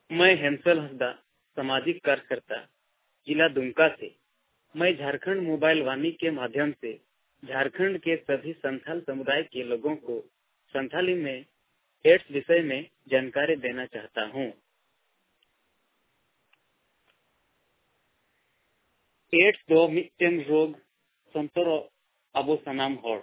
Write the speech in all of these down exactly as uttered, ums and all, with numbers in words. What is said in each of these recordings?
मैं हेंसल हंसदा, सामाजिक कार्यकर्ता, जिला दुमका से। मैं झारखंड मोबाइल वाणी के माध्यम से झारखंड के सभी संथाल समुदाय के लोगों को संथाली में एड्स विषय में जानकारी देना चाहता हूँ। एड्स दो मिट्टेन रोग संतरो अबो सनाम होड़।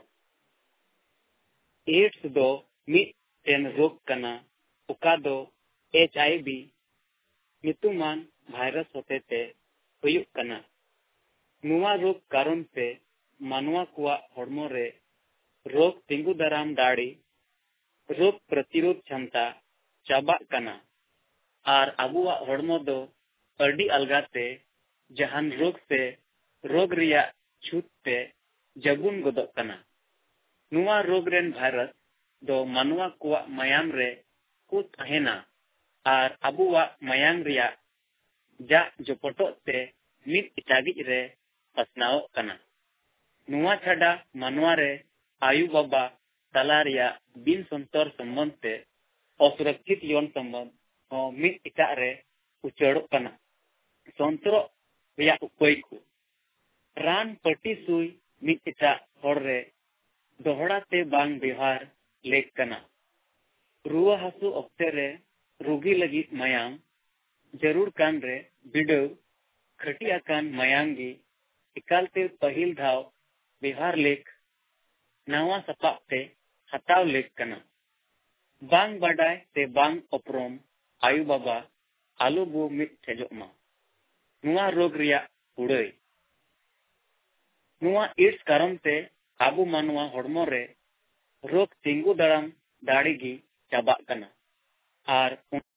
एड्स दो मिट्टेन रोग कना उका दो एच आई वी नितुमान वायरस होते ते हुयुक कना। नुआ रोग कारण से मानवा कुआ हड़मो रे रोग तिंगु दराम दाड़ी रोग प्रतिरोध क्षमता चाबा कना आर अबुआ हड़मो दो अडी अलगाते जहान रोग से रोग रिया छूत ते जबुन गोदो कना। नुआ रोग रेन वायरस दो मानवा कुआ मयाम रे को तहेना आर अबुआ मयांग रिया जा जोपटो ते मित इटागिज रे पसनाओ कना। नुआ छाडा मानवा रे आयु बाबा तला रिया बिन संतर संबंध ते असुरक्षित यौन संबंध हो मित इटा रे उचड़ो कना। संतरो रिया उपाय को रान पटी सुई मित इटा होड़ रे दोहड़ा ते बांग व्यवहार लेक कना। रुआ हासु ऑक्टे रे रोगी लगी मयांग जरूर कान रे बिडव खटिया कान मयांगी इकालते पहिल धाव व्यवहार लेख नावा सपाप ते हताव लेख कना। बांग बाडाय ते बांग उपरोम आयु बाबा आलू बो मित ठेजोमा। नुआ रोग रिया उड़ाई नुआ एड्स कारण ते आबू मानवा हड़मो रे रोग तिंगु दड़ाम दाड़ी गी चाबा कना आर